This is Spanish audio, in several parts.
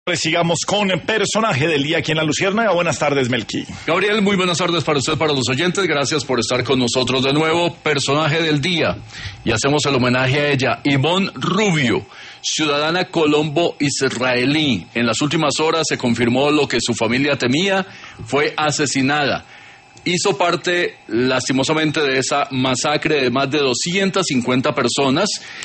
Sigamos con el personaje del día aquí en La Luciérnaga. Buenas tardes, Melqui. Gabriel, muy buenas tardes para usted, para los oyentes. Gracias por estar con nosotros de nuevo. Personaje del día. Y hacemos el homenaje a ella. Ivonne Rubio, ciudadana colombo-israelí. En las últimas horas se confirmó lo que su familia temía. Fue asesinada. Hizo parte, lastimosamente, de esa masacre de más de 250 personas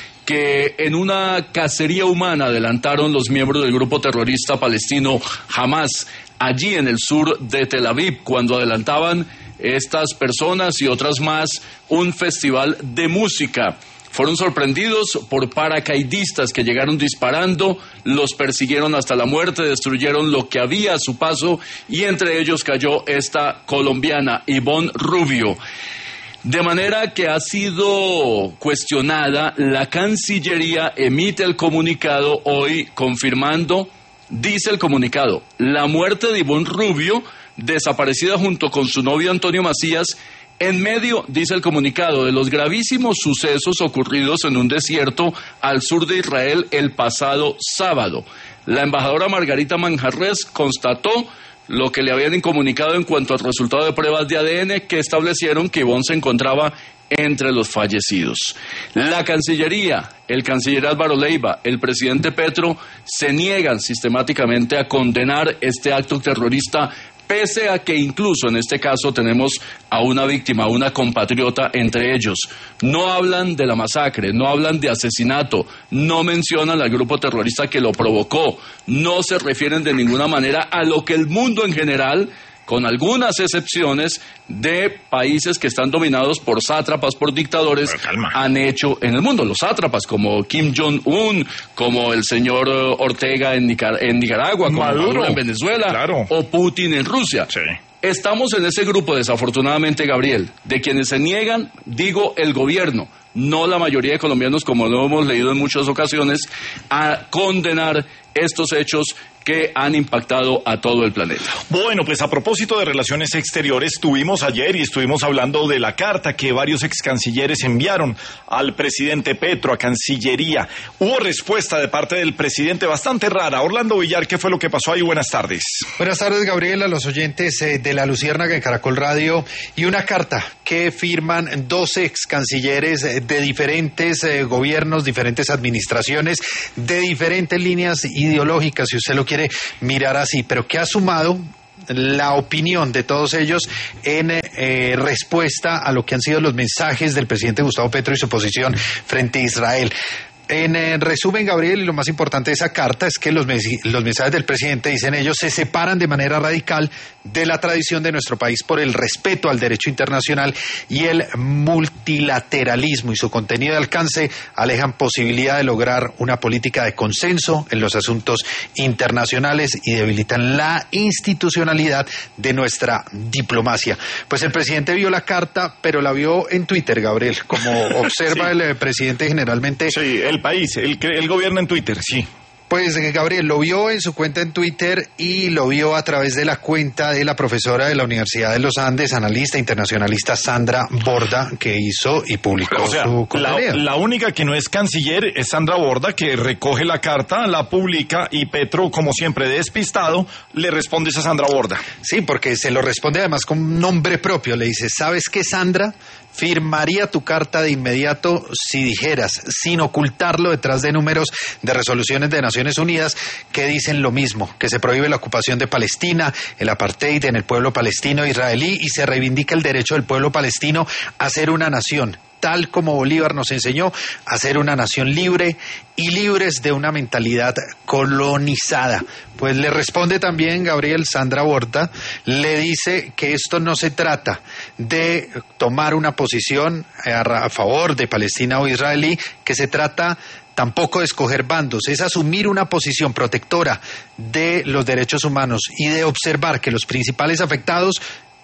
que en una cacería humana adelantaron los miembros del grupo terrorista palestino Hamas, allí en el sur de Tel Aviv, cuando adelantaban estas personas y otras más un festival de música. Fueron sorprendidos por paracaidistas que llegaron disparando, los persiguieron hasta la muerte, destruyeron lo que había a su paso y entre ellos cayó esta colombiana, Ivonne Rubio. De manera que ha sido cuestionada, la Cancillería emite el comunicado hoy confirmando, dice el comunicado, la muerte de Ivonne Rubio, desaparecida junto con su novio Antonio Macías, en medio, dice el comunicado, de los gravísimos sucesos ocurridos en un desierto al sur de Israel el pasado sábado. La embajadora Margarita Manjarres constató lo que le habían comunicado en cuanto al resultado de pruebas de ADN que establecieron que Ivonne se encontraba entre los fallecidos. La Cancillería, el canciller Álvaro Leiva, el presidente Petro se niegan sistemáticamente a condenar este acto terrorista, pese a que incluso en este caso tenemos a una víctima, a una compatriota entre ellos. No hablan de la masacre, no hablan de asesinato, no mencionan al grupo terrorista que lo provocó, no se refieren de ninguna manera a lo que el mundo en general, con algunas excepciones de países que están dominados por sátrapas, por dictadores, han hecho en el mundo. Los sátrapas como Kim Jong-un, como el señor Ortega en Nicaragua, como Maduro en Venezuela, claro, o Putin en Rusia. Sí. Estamos en ese grupo, desafortunadamente, Gabriel, de quienes se niegan, digo, el gobierno, no la mayoría de colombianos, como lo hemos leído en muchas ocasiones, a condenar estos hechos que han impactado a todo el planeta. Bueno, pues a propósito de relaciones exteriores, tuvimos ayer y estuvimos hablando de la carta que varios ex cancilleres enviaron al presidente Petro, a Cancillería. Hubo respuesta de parte del presidente bastante rara. Orlando Villar, ¿qué fue lo que pasó ahí? Buenas tardes. Buenas tardes, Gabriel, a los oyentes de La Luciérnaga en Caracol Radio. Y una carta que firman dos ex cancilleres de diferentes gobiernos, diferentes administraciones, de diferentes líneas ideológicas, si usted lo quiere mirar así, pero que ha sumado la opinión de todos ellos en respuesta a lo que han sido los mensajes del presidente Gustavo Petro y su posición frente a Israel. En resumen, Gabriel, y lo más importante de esa carta es que los mensajes del presidente, dicen ellos, se separan de manera radical de la tradición de nuestro país por el respeto al derecho internacional y el multilateralismo, y su contenido de alcance alejan posibilidad de lograr una política de consenso en los asuntos internacionales y debilitan la institucionalidad de nuestra diplomacia. Pues el presidente vio la carta, pero la vio en Twitter, Gabriel, como observa sí. El presidente generalmente. Sí, el país, el gobierno en Twitter, sí. Pues Gabriel lo vio en su cuenta en Twitter y lo vio a través de la cuenta de la profesora de la Universidad de los Andes, analista internacionalista Sandra Borda, que hizo y publicó su contenido. La única que no es canciller es Sandra Borda, que recoge la carta, la publica y Petro, como siempre despistado, le responde a Sandra Borda. Sí, porque se lo responde además con nombre propio. Le dice, ¿sabes qué, Sandra? Firmaría tu carta de inmediato si dijeras, sin ocultarlo detrás de números de resoluciones de Naciones Unidas que dicen lo mismo, que se prohíbe la ocupación de Palestina, el apartheid en el pueblo palestino israelí y se reivindica el derecho del pueblo palestino a ser una nación, tal como Bolívar nos enseñó, a ser una nación libre y libres de una mentalidad colonizada. Pues le responde también Gabriel Sandra Borda, le dice que esto no se trata de tomar una posición a favor de Palestina o israelí, que se trata tampoco de escoger bandos, es asumir una posición protectora de los derechos humanos y de observar que los principales afectados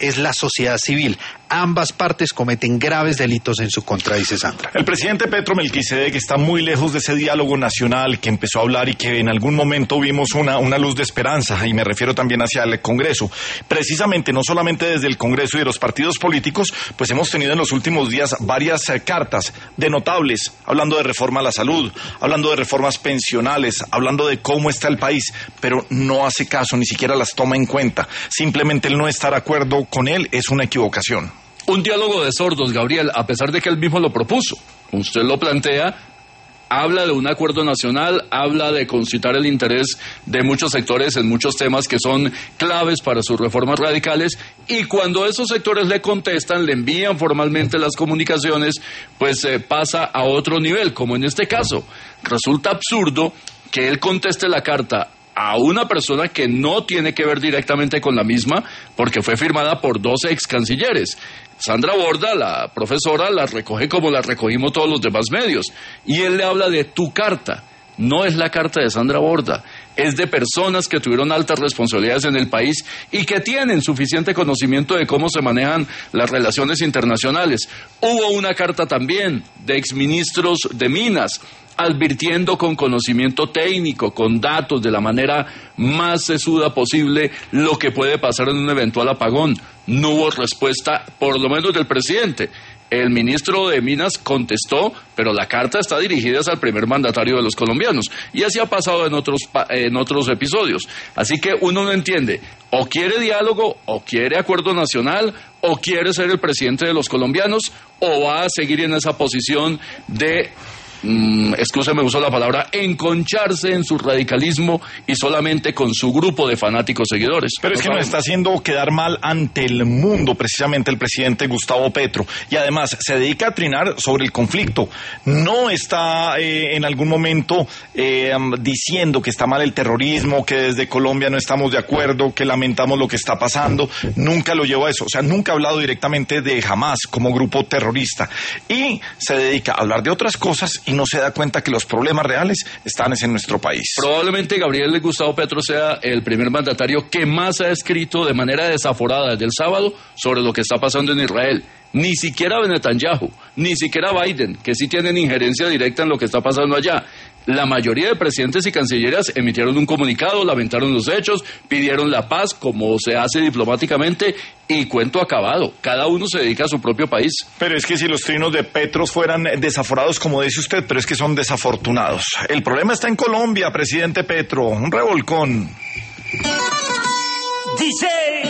es la sociedad civil. Ambas partes cometen graves delitos en su contra, dice Sandra. El presidente Petro Melquisedec está muy lejos de ese diálogo nacional que empezó a hablar y que en algún momento vimos una luz de esperanza, y me refiero también hacia el Congreso. Precisamente, no solamente desde el Congreso y de los partidos políticos, pues hemos tenido en los últimos días varias cartas de notables, hablando de reforma a la salud, hablando de reformas pensionales, hablando de cómo está el país, pero no hace caso, ni siquiera las toma en cuenta. Simplemente el no estar de acuerdo con él es una equivocación. Un diálogo de sordos, Gabriel, a pesar de que él mismo lo propuso. Usted lo plantea, habla de un acuerdo nacional, habla de concitar el interés de muchos sectores en muchos temas que son claves para sus reformas radicales, y cuando esos sectores le contestan, le envían formalmente las comunicaciones, pues pasa a otro nivel, como en este caso. Resulta absurdo que él conteste la carta a una persona que no tiene que ver directamente con la misma, porque fue firmada por 12 ex cancilleres. Sandra Borda, la profesora, la recoge como la recogimos todos los demás medios, y él le habla de tu carta. No es la carta de Sandra Borda, es de personas que tuvieron altas responsabilidades en el país y que tienen suficiente conocimiento de cómo se manejan las relaciones internacionales. Hubo una carta también de exministros de Minas, advirtiendo con conocimiento técnico, con datos, de la manera más sesuda posible, lo que puede pasar en un eventual apagón. No hubo respuesta, por lo menos del presidente. El ministro de Minas contestó, pero la carta está dirigida al primer mandatario de los colombianos, y así ha pasado en otros episodios. Así que uno no entiende, o quiere diálogo, o quiere acuerdo nacional, o quiere ser el presidente de los colombianos, o va a seguir en esa posición de excúseme, uso la palabra, enconcharse en su radicalismo y solamente con su grupo de fanáticos seguidores. Pero es que nos está haciendo quedar mal ante el mundo, precisamente el presidente Gustavo Petro, y además se dedica a trinar sobre el conflicto. No está en algún momento diciendo que está mal el terrorismo, que desde Colombia no estamos de acuerdo, que lamentamos lo que está pasando. Nunca lo llevó a eso, o sea, nunca ha hablado directamente de Hamas como grupo terrorista, y se dedica a hablar de otras cosas y no se da cuenta que los problemas reales están en nuestro país. Probablemente Gabriel Gustavo Petro sea el primer mandatario que más ha escrito de manera desaforada desde el sábado sobre lo que está pasando en Israel. Ni siquiera Netanyahu, ni siquiera Biden, que sí tienen injerencia directa en lo que está pasando allá. La mayoría de presidentes y cancilleras emitieron un comunicado, lamentaron los hechos, pidieron la paz, como se hace diplomáticamente, y cuento acabado. Cada uno se dedica a su propio país. Pero es que si los trinos de Petro fueran desaforados, como dice usted, pero es que son desafortunados. El problema está en Colombia, presidente Petro. Un revolcón. Dice